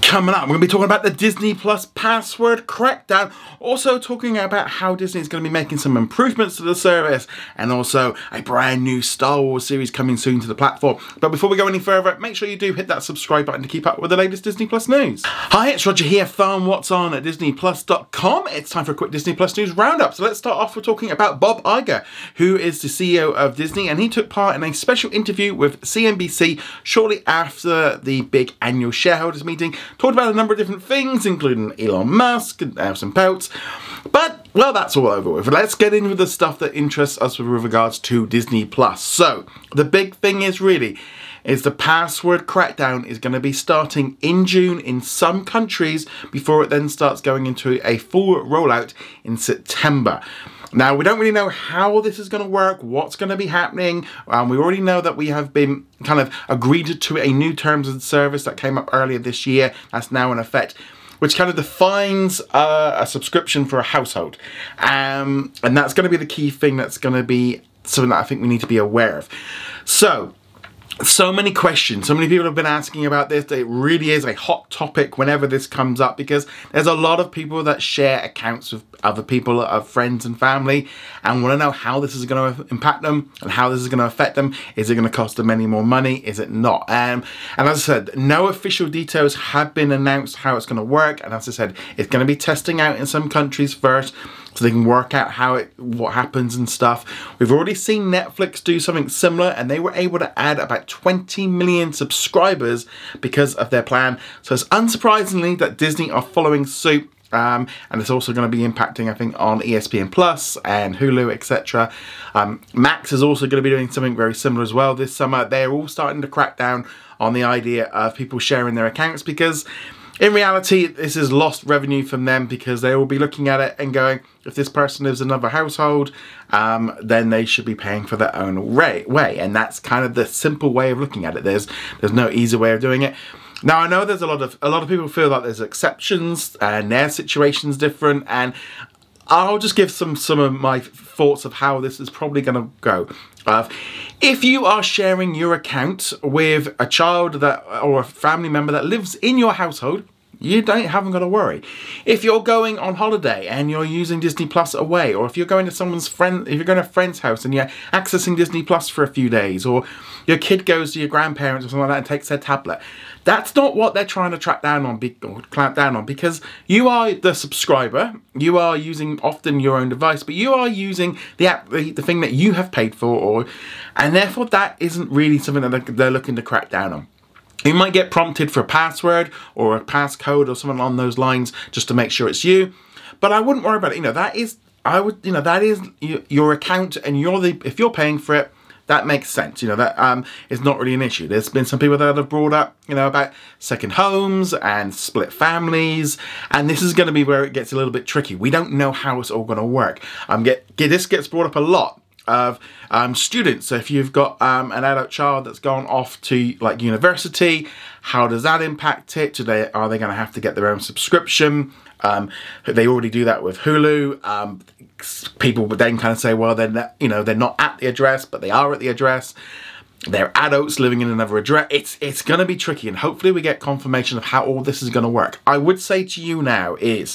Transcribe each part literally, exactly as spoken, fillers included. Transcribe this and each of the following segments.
Coming up, we're going to be talking about the Disney Plus password crackdown, also talking about how Disney is going to be making some improvements to the service, and also a brand new Star Wars series coming soon to the platform. But before we go any further, make sure you do hit that subscribe button to keep up with the latest Disney Plus news. Hi, it's Roger here from What's On at Disney Plus dot com. It's time for a quick Disney Plus news roundup. So let's start off with talking about Bob Iger, who is the C E O of Disney, and he took part in a special interview with C N B C shortly after the big annual shareholders meeting. Talked about a number of different things, including Elon Musk and Nelson Peltz. But, well, that's all over with. Let's get into the stuff that interests us with regards to Disney Plus. So, the big thing is really, is the password crackdown is going to be starting in June in some countries before it then starts going into a full rollout in September. Now, we don't really know how this is going to work, what's going to be happening. Um, we already know that we have been kind of agreed to a new terms of service that came up earlier this year. That's now in effect, which kind of defines uh, a subscription for a household. Um, and that's going to be the key thing that's going to be something that I think we need to be aware of. So, So many questions, so many people have been asking about this. It really is a hot topic whenever this comes up, because there's a lot of people that share accounts with other people, of friends and family, and want to know how this is going to impact them and how this is going to affect them. Is it going to cost them any more money? Is it not? Um, and as I said, no official details have been announced how it's going to work. And as I said, it's going to be testing out in some countries first, so they can work out how it, what happens and stuff. We've already seen Netflix do something similar, and they were able to add about twenty million subscribers because of their plan. So it's unsurprisingly that Disney are following suit. Um, and it's also going to be impacting, I think, on E S P N Plus and Hulu, et cetera. Um, Max is also going to be doing something very similar as well this summer. They're all starting to crack down on the idea of people sharing their accounts, because in reality, this is lost revenue from them, because they will be looking at it and going, if this person lives in another household, um, then they should be paying for their own way. And that's kind of the simple way of looking at it. There's there's no easy way of doing it. Now, I know there's a lot of a lot of people feel like there's exceptions and their situation's different, and I'll just give some some of my thoughts of how this is probably going to go. Uh, if you are sharing your account with a child that or a family member that lives in your household, you don't haven't got to worry. If you're going on holiday and you're using Disney Plus away, or if you're going to someone's friend, if you're going to a friend's house and you're accessing Disney Plus for a few days, or your kid goes to your grandparents or something like that and takes their tablet, that's not what they're trying to track down on, or clamp down on, because you are the subscriber. You are using often your own device, but you are using the app, the, the thing that you have paid for, or and therefore that isn't really something that they're looking to crack down on. You might get prompted for a password or a passcode or something along those lines just to make sure it's you, but I wouldn't worry about it. You know, that is, I would, you know, that is your account, and you're the, if you're paying for it, that makes sense. You know, that um, is not really an issue. There's been some people that have brought up, you know, about second homes and split families, and this is going to be where it gets a little bit tricky. We don't know how it's all going to work. Um, get, get this gets brought up a lot. Of um, students. So if you've got um, an adult child that's gone off to like university, how does that impact it? Do they are they going to have to get their own subscription? Um, they already do that with Hulu. Um, people would then kind of say, well, they're not, you know, they're not at the address, but they are at the address. They're adults living in another address. It's it's going to be tricky, and hopefully we get confirmation of how all this is going to work. I would say to you now is,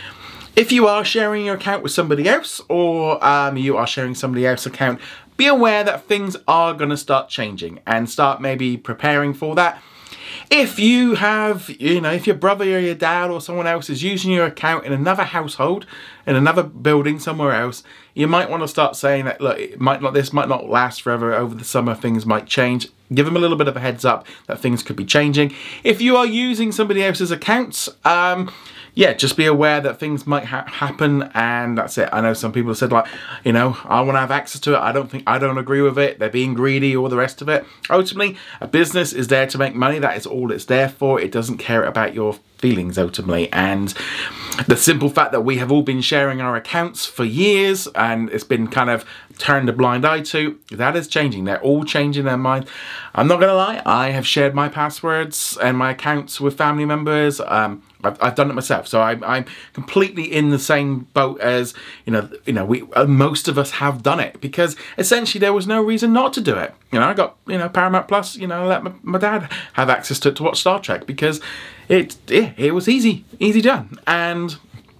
if you are sharing your account with somebody else, or um, you are sharing somebody else's account, be aware that things are going to start changing, and start maybe preparing for that. If you have, you know, if your brother or your dad or someone else is using your account in another household, in another building somewhere else, you might want to start saying that, look, it might not, this might not last forever. Over the summer, things might change. Give them a little bit of a heads up that things could be changing. If you are using somebody else's accounts, um, yeah, just be aware that things might ha- happen, and that's it. I know some people have said, like, you know, I want to have access to it. I don't think, I don't agree with it. They're being greedy, all the rest of it. Ultimately, a business is there to make money. That is all it's there for. It doesn't care about your feelings, ultimately. And the simple fact that we have all been sharing our accounts for years, and it's been kind of turned a blind eye to, that is changing. They're all changing their mind. I'm not going to lie. I have shared my passwords and my accounts with family members. Um, I've, I've done it myself, so I'm, I'm completely in the same boat as, you know, you know, we uh, most of us have done it, because essentially there was no reason not to do it. You know, I got, you know, Paramount Plus, you know, let my, my dad have access to it to watch Star Trek, because it, it, it was easy, easy done. And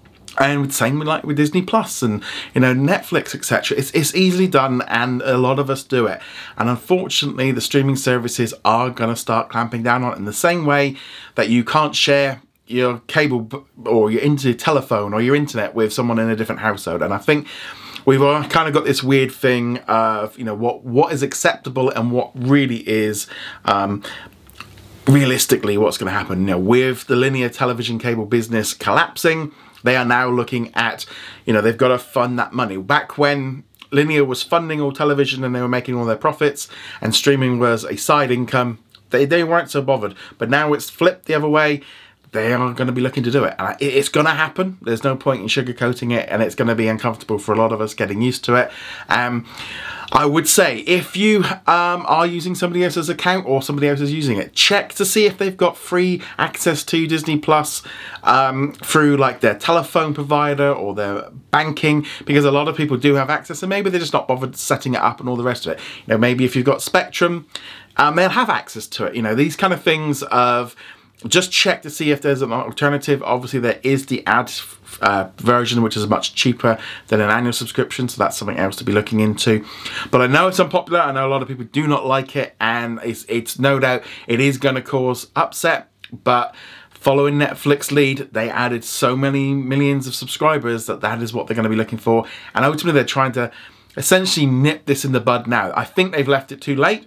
And same with like with Disney Plus and, you know, Netflix, et cetera. It's it's easily done, and a lot of us do it. And unfortunately, the streaming services are going to start clamping down on it in the same way that you can't share your cable or your into telephone or your internet with someone in a different household. And I think we've all kind of got this weird thing of, you know, what what is acceptable and what really is. Um, realistically what's going to happen. You know, with the linear television cable business collapsing, they are now looking at, you know, they've got to fund that money. Back when linear was funding all television and they were making all their profits and streaming was a side income, they, they weren't so bothered. But now it's flipped the other way. They are going to be looking to do it. And it's going to happen. There's no point in sugarcoating it, and it's going to be uncomfortable for a lot of us getting used to it. Um, I would say if you um, are using somebody else's account or somebody else is using it, check to see if they've got free access to Disney Plus um, through like their telephone provider or their banking, because a lot of people do have access and maybe they're just not bothered setting it up and all the rest of it. You know, maybe if you've got Spectrum, um, they'll have access to it. You know, these kind of things of just check to see if there's an alternative. Obviously, there is the ad uh, version, which is much cheaper than an annual subscription, so that's something else to be looking into. But I know it's unpopular. I know a lot of people do not like it, and it's, it's no doubt it is going to cause upset. But following Netflix lead, they added so many millions of subscribers that that is what they're going to be looking for. And ultimately, they're trying to essentially nip this in the bud now. I think they've left it too late.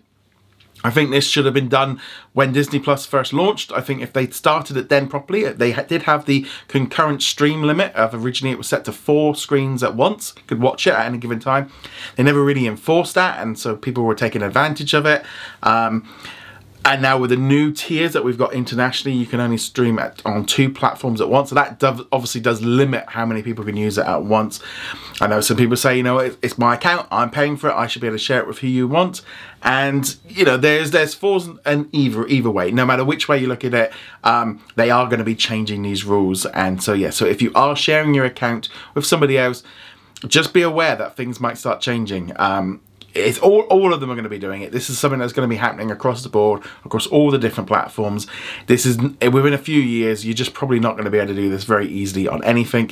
I think this should have been done when Disney Plus first launched. I think if they'd started it then properly, they did have the concurrent stream limit of originally it was set to four screens at once. You could watch it at any given time. They never really enforced that, and so people were taking advantage of it. Um, And now with the new tiers that we've got internationally, you can only stream at, on two platforms at once. So that does, obviously does limit how many people can use it at once. I know some people say, you know, it, it's my account, I'm paying for it, I should be able to share it with who you want. And, you know, there's there's fours and either, either way. No matter which way you look at it, um, they are going to be changing these rules. And so, yeah, so if you are sharing your account with somebody else, just be aware that things might start changing. Um, It's all, all of them are going to be doing it. This is something that's going to be happening across the board, across all the different platforms. This is, within a few years, you're just probably not going to be able to do this very easily on anything.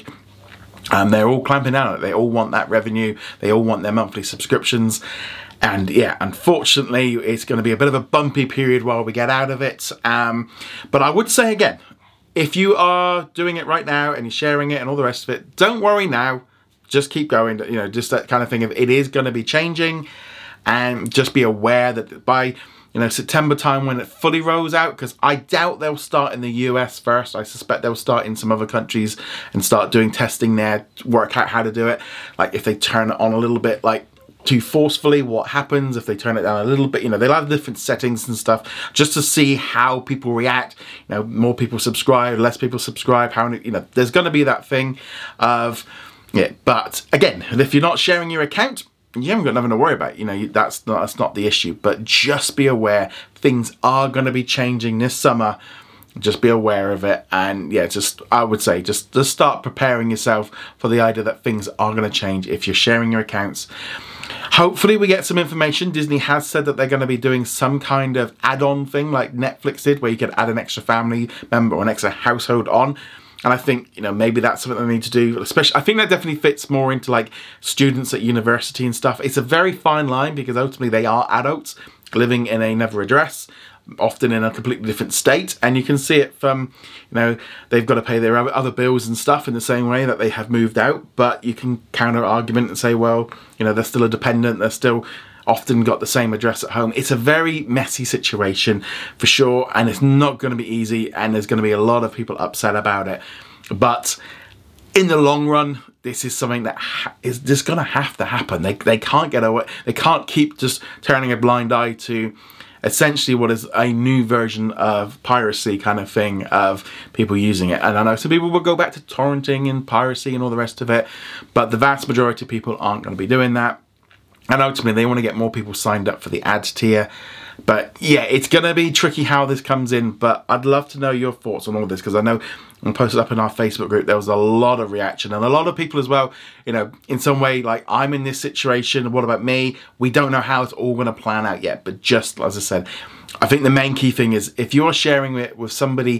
Um, they're all clamping down on it. They all want that revenue. They all want their monthly subscriptions. And yeah, unfortunately, it's going to be a bit of a bumpy period while we get out of it. Um, but I would say again, if you are doing it right now and you're sharing it and all the rest of it, don't worry now. Just keep going, you know, just that kind of thing of it is going to be changing, and just be aware that by, you know, September time when it fully rolls out, because I doubt they'll start in the U S first. I suspect they'll start in some other countries and start doing testing there, work out how to do it. Like if they turn it on a little bit, like too forcefully, what happens if they turn it down a little bit? You know, they'll have different settings and stuff just to see how people react. You know, more people subscribe, less people subscribe. How, you know, there's going to be that thing of. Yeah, but again, if you're not sharing your account, you haven't got nothing to worry about. You know, that's not, that's not the issue. But just be aware, things are going to be changing this summer. Just be aware of it. And yeah, just, I would say, just, just start preparing yourself for the idea that things are going to change if you're sharing your accounts. Hopefully we get some information. Disney has said that they're going to be doing some kind of add-on thing like Netflix did, where you could add an extra family member or an extra household on. And I think, you know, maybe that's something they need to do, especially, I think that definitely fits more into like students at university and stuff. It's a very fine line because ultimately they are adults living in another address, often in a completely different state. And you can see it from, you know, they've got to pay their other bills and stuff in the same way that they have moved out. But you can counter argument and say, well, you know, they're still a dependent, they're still often got the same address at home. It's a very messy situation for sure, and it's not going to be easy, and there's going to be a lot of people upset about it. But in the long run, this is something that ha- is just going to have to happen. They they can't get away. They can't keep just turning a blind eye to essentially what is a new version of piracy kind of thing of people using it. And I know some people will go back to torrenting and piracy and all the rest of it, but the vast majority of people aren't going to be doing that. And ultimately, they want to get more people signed up for the ad tier. But yeah, it's going to be tricky how this comes in. But I'd love to know your thoughts on all this, because I know I posted up in our Facebook group, there was a lot of reaction. And a lot of people as well, you know, in some way, like, I'm in this situation. What about me? We don't know how it's all going to plan out yet. But just as I said, I think the main key thing is if you're sharing it with somebody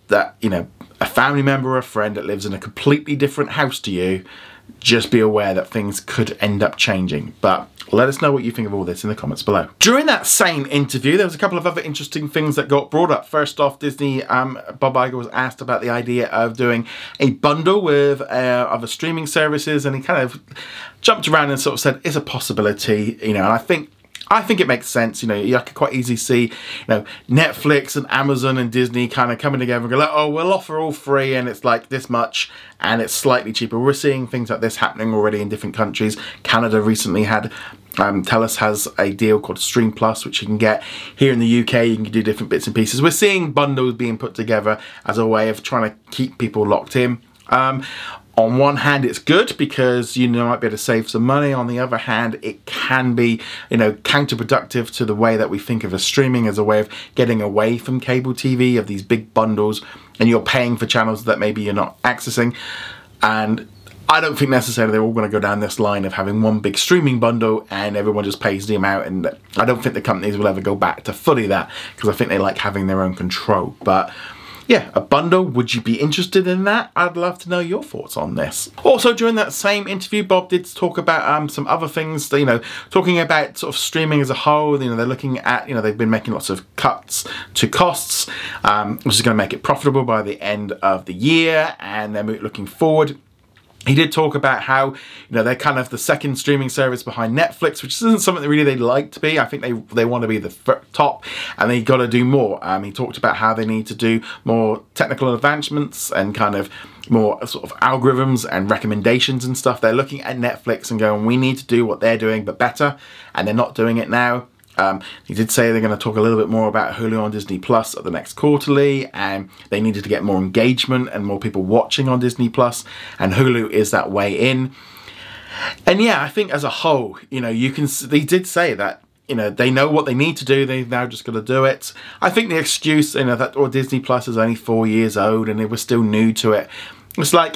that, you know, a family member or a friend that lives in a completely different house to you, just be aware that things could end up changing. But let us know what you think of all this in the comments below. During that same interview, there was a couple of other interesting things that got brought up. First off, Disney, um, Bob Iger was asked about the idea of doing a bundle with uh, other streaming services, and he kind of jumped around and sort of said, it's a possibility, you know, and I think I think it makes sense. You know, you could quite easily see, you know, Netflix and Amazon and Disney kind of coming together and go like, oh, we'll offer all free and it's like this much and it's slightly cheaper. We're seeing things like this happening already in different countries. Canada recently had, um, Telus has a deal called Stream Plus, which you can get here in the U K. You can do different bits and pieces. We're seeing bundles being put together as a way of trying to keep people locked in. Um, On one hand, it's good because you know, might be able to save some money. On the other hand, it can be, you know, counterproductive to the way that we think of as streaming as a way of getting away from cable T V, of these big bundles, and you're paying for channels that maybe you're not accessing. And I don't think necessarily they're all going to go down this line of having one big streaming bundle and everyone just pays the amount. And I don't think the companies will ever go back to fully that, because I think they like having their own control. But yeah, a bundle, would you be interested in that? I'd love to know your thoughts on this. Also, during that same interview, Bob did talk about um, some other things, you know, talking about sort of streaming as a whole. You know, they're looking at, you know, they've been making lots of cuts to costs, um, which is going to make it profitable by the end of the year, and they're looking forward. He did talk about how, you know, they're kind of the second streaming service behind Netflix, which isn't something that really they'd like to be. I think they they want to be the top, and they got to do more. Um, he talked about how they need to do more technical advancements and kind of more sort of algorithms and recommendations and stuff. They're looking at Netflix and going, we need to do what they're doing, but better, and they're not doing it now. Um, he did say they're going to talk a little bit more about Hulu on Disney Plus at the next quarterly, and they needed to get more engagement and more people watching on Disney Plus, and Hulu is that way in. And yeah, I think as a whole, you know, you can, they did say that, you know, they know what they need to do, they've now just got to do it. I think the excuse, you know, that or Disney Plus is only four years old and they were still new to it, it's like,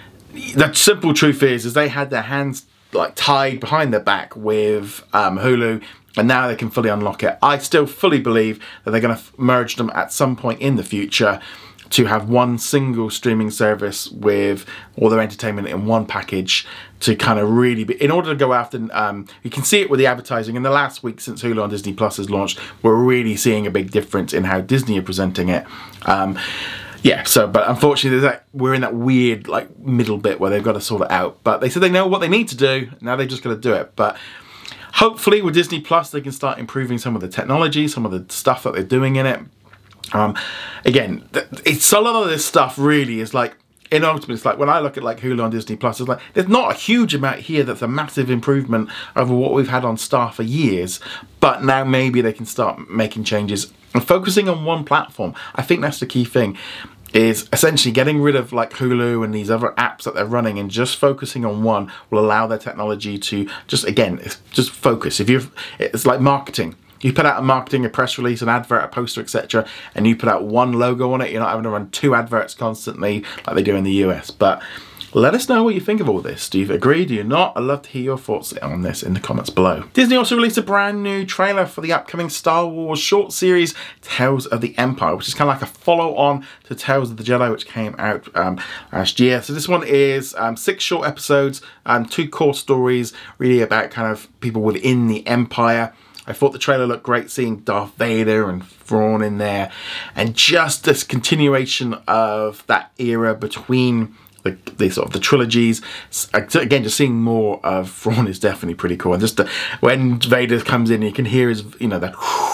the simple truth is, is they had their hands like tied behind their back with um, Hulu, and now they can fully unlock it. I still fully believe that they're going to merge them at some point in the future to have one single streaming service with all their entertainment in one package, to kind of really be, in order to go after, um, you can see it with the advertising. In the last week since Hulu on Disney Plus has launched, we're really seeing a big difference in how Disney are presenting it. Um, Yeah, so, but unfortunately, there's that, we're in that weird, like, middle bit where they've got to sort it out. But they said they know what they need to do, now they've just got to do it. But hopefully with Disney Plus, they can start improving some of the technology, some of the stuff that they're doing in it. Um, again, it's a lot of this stuff really is like, in ultimately, it's like when I look at like Hulu on Disney Plus, it's like there's not a huge amount here that's a massive improvement over what we've had on Star for years. But now maybe they can start making changes and focusing on one platform. I think that's the key thing, is essentially getting rid of like Hulu and these other apps that they're running and just focusing on one will allow their technology to just, again, it's just focus. If you're, it's like marketing. You put out a marketing, a press release, an advert, a poster, et cetera, and you put out one logo on it, you're not having to run two adverts constantly like they do in the U S. But let us know what you think of all this. Do you agree? Do you not? I'd love to hear your thoughts on this in the comments below. Disney also released a brand new trailer for the upcoming Star Wars short series, Tales of the Empire, which is kind of like a follow-on to Tales of the Jedi, which came out um, last year. So this one is um, six short episodes, um, two core stories, really about kind of people within the Empire. I thought the trailer looked great, seeing Darth Vader and Thrawn in there, and just this continuation of that era between the, the sort of the trilogies. Again, just seeing more of Thrawn is definitely pretty cool. And just the, when Vader comes in, you can hear his, you know, the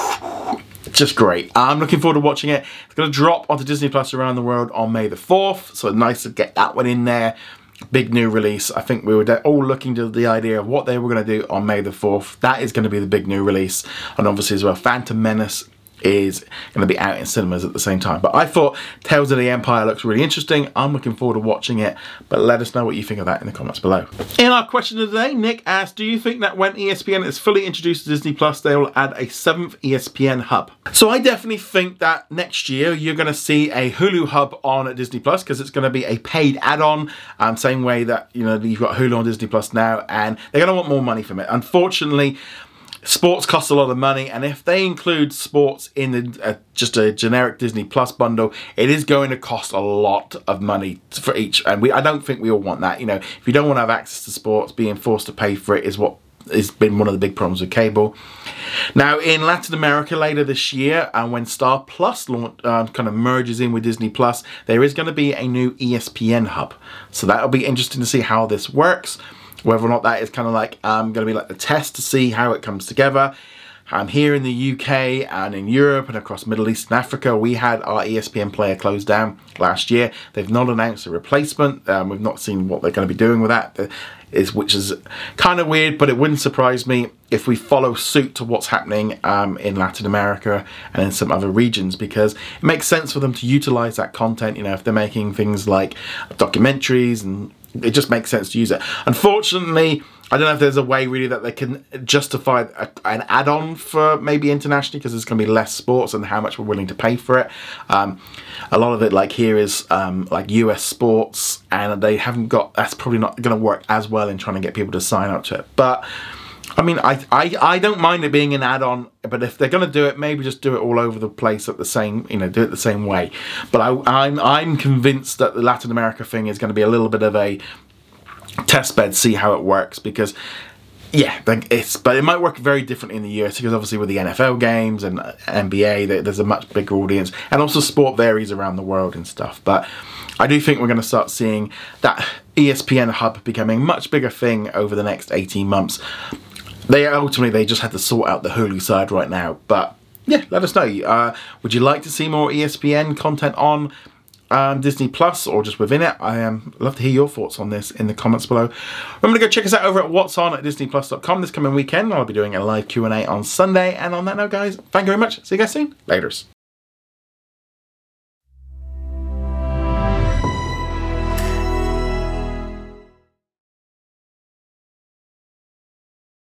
it's just great. I'm looking forward to watching it. It's going to drop onto Disney Plus around the world on May the fourth, so nice to get that one in there. Big new release. I think we were all looking to the idea of what they were going to do on May the fourth. That is going to be the big new release. And obviously as well, Phantom Menace is going to be out in cinemas at the same time. But I thought Tales of the Empire looks really interesting. I'm looking forward to watching it, but let us know what you think of that in the comments below. In our question of the day, Nick asked, do you think that when E S P N is fully introduced to Disney Plus, they will add a seventh E S P N hub? So I definitely think that next year you're going to see a Hulu hub on Disney Plus, because it's going to be a paid add-on, um, same way that, you know, you've got Hulu on Disney Plus now, and they're going to want more money from it. Unfortunately, sports cost a lot of money, and if they include sports in the, uh, just a generic Disney Plus bundle, it is going to cost a lot of money for each. And we, I don't think we all want that. You know, if you don't want to have access to sports, being forced to pay for it is what has been one of the big problems with cable. Now, in Latin America later this year, and uh, when Star Plus launch, uh, kind of merges in with Disney Plus, there is going to be a new E S P N hub. So that'll be interesting to see how this works. Whether or not that is kind of like um, going to be like the test to see how it comes together. Um, here in the U K and in Europe and across Middle East and Africa, we had our E S P N player closed down last year. They've not announced a replacement. Um, we've not seen what they're going to be doing with that, is which is kind of weird, but it wouldn't surprise me if we follow suit to what's happening um, in Latin America and in some other regions, because it makes sense for them to utilize that content. You know, if they're making things like documentaries, and it just makes sense to use it. Unfortunately, I don't know if there's a way really that they can justify a, an add-on for maybe internationally, because there's going to be less sports and how much we're willing to pay for it. Um, a lot of it, like here, is um, like U S sports, and they haven't got. That's probably not going to work as well in trying to get people to sign up to it. But I mean, I I, I don't mind it being an add-on, but if they're going to do it, maybe just do it all over the place at the same, you know, do it the same way. But I, I'm I'm convinced that the Latin America thing is going to be a little bit of a test bed, see how it works, because yeah, it's but it might work very differently in the U S, because obviously with the N F L games and N B A, there's a much bigger audience, and also sport varies around the world and stuff. But I do think we're going to start seeing that E S P N hub becoming a much bigger thing over the next eighteen months. They ultimately they just had to sort out the Hulu side right now, but yeah, let us know. Uh, would you like to see more E S P N content on Um, Disney Plus, or just within it? I um, love to hear your thoughts on this in the comments below. Remember to go check us out over at what's on at disney plus dot com this coming weekend. I'll be doing a live Q and A on Sunday. And on that note, guys, thank you very much. See you guys soon. Laters.